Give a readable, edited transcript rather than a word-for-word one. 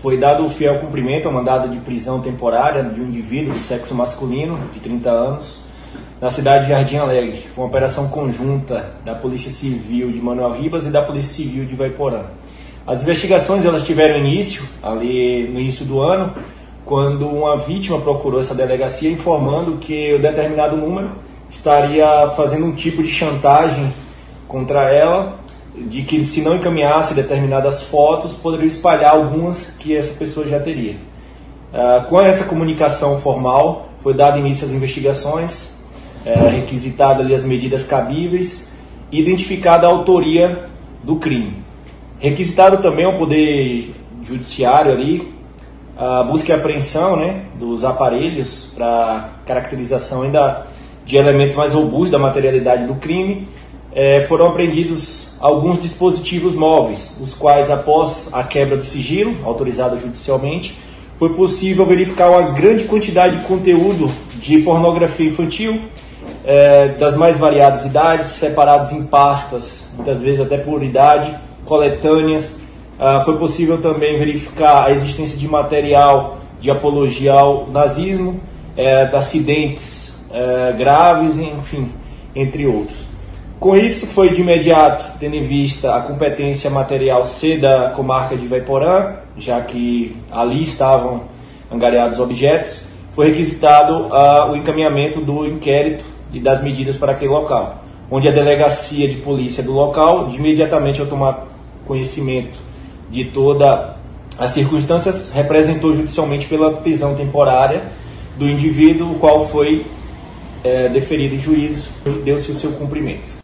foi dado o fiel cumprimento ao mandado de prisão temporária de um indivíduo do sexo masculino, de 30 anos, na cidade de Jardim Alegre. Foi uma operação conjunta da Polícia Civil de Manoel Ribas e da Polícia Civil de Ivaiporã. As investigações elas tiveram início ali no início do ano, quando uma vítima procurou essa delegacia informando que o determinado número estaria fazendo um tipo de chantagem contra ela, de que se não encaminhasse determinadas fotos, poderia espalhar algumas que essa pessoa já teria. Com essa comunicação formal, foi dado início às investigações, requisitado ali as medidas cabíveis e identificada a autoria do crime. Requisitado também ao Poder Judiciário ali, a busca e apreensão, dos aparelhos para caracterização ainda de elementos mais robustos da materialidade do crime. Foram apreendidos alguns dispositivos móveis, os quais, após a quebra do sigilo, autorizada judicialmente, foi possível verificar uma grande quantidade de conteúdo de pornografia infantil, das mais variadas idades, separados em pastas, muitas vezes até por idade, coletâneas. Foi possível também verificar a existência de material de apologia ao nazismo, de acidentes graves, enfim, entre outros. Com isso, foi de imediato, tendo em vista a competência material C da comarca de Ivaiporã, já que ali estavam angariados objetos, foi requisitado o encaminhamento do inquérito e das medidas para aquele local, onde a delegacia de polícia do local, de imediatamente ao tomar conhecimento de todas as circunstâncias, representou judicialmente pela prisão temporária do indivíduo, o qual foi deferido em juízo e deu-se o seu cumprimento.